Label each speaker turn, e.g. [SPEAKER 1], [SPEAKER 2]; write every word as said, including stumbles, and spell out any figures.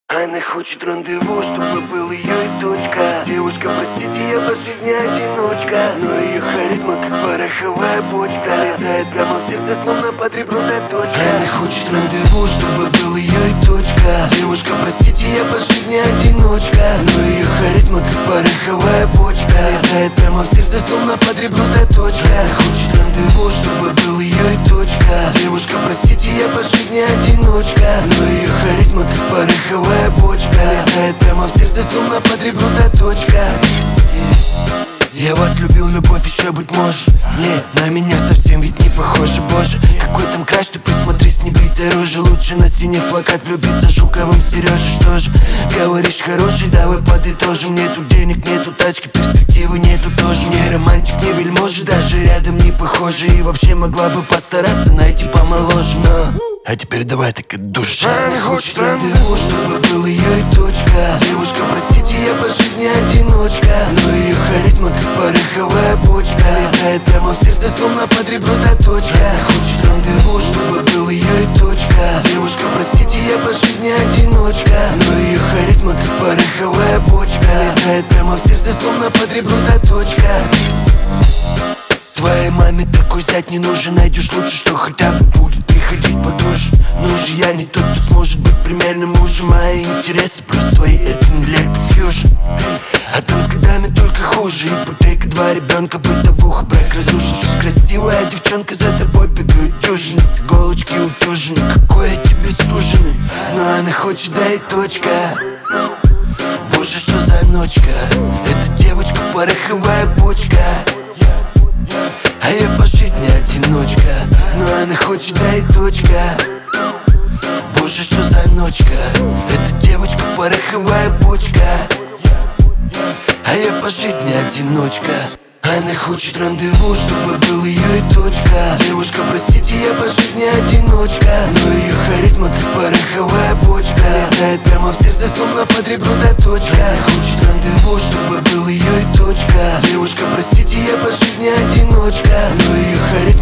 [SPEAKER 1] Она хочет рандеву, чтобы был ее и точка. Девушка, простите, я по жизни одиночка, но ее харизма как пороховая бочка. Летает прямо в сердце, словно под ребром точка. Она хочет рандеву, чтобы был ее и точка. Девушка, простите, я по жизни одиночка, но ее харизма как пороховая бочка. Летает прямо в сердце, словно под ребром точка. Она хочет рандеву, чтобы был ее и точка. Девушка, простите, я по жизни одиночка, но ее харизма как пороховая бочка. Летает прямо в сердце, словно под ребром заточка. Я вас любил, любовь еще быть может. Не, на меня совсем ведь не похоже, боже. Какой там краш, ты посмотри с небритой рожи. Лучше на стене в плакат влюбиться Жуковым Сережей. Что же, говоришь хороший, давай подытожим. Нету денег, нету тачки, перспективы нету тоже. Не романтик, не вельможи, даже рядом не похожи. И вообще могла бы постараться найти помоложе, но... А теперь давай так от души. Она хочет рандеву, чтобы был ее и точка. Девушка, простите, я по жизни одиночка, но ее харизма как пороховая бочка. Летает прямо в сердце, словно под ребро заточка. Она хочет рандеву, чтобы был ее и точка. Девушка, простите, я по жизни одиночка, но ее харизма как пороховая бочка. Летает прямо в сердце, словно под ребро заточка. Твоей маме такой зять не нужен. Найдешь лучше, что хотя бы будет приходить подольше. Но же я не тот, кто сможет быть примерным мужем. Мои интересы плюс твои, это не лепит фьюжн. А там с годами только хуже. Ипотека, два ребенка, бытовуха, брак разрушен. Красивая девчонка, за тобой бегают дюжины. С иголочки утюжены, какой я тебе суженый. Но она хочет, да и точка. Боже, что за ночка. Эта девочка пороховая бочка. А я по жизни одиночка, но она хочет, да и точка. Боже, что за ночка. Эта девочка пороховая бочка. А я по жизни одиночка. Она хочет рандеву, чтобы был ее и точка. Девушка, простите, я по жизни одиночка, но ее харизма как пороховая бочка. Летает прямо в сердце, словно под ребро заточка. Она хочет рандеву, чтобы был ее и точка. Девушка, простите, я по жизни одиночка, но ее харизма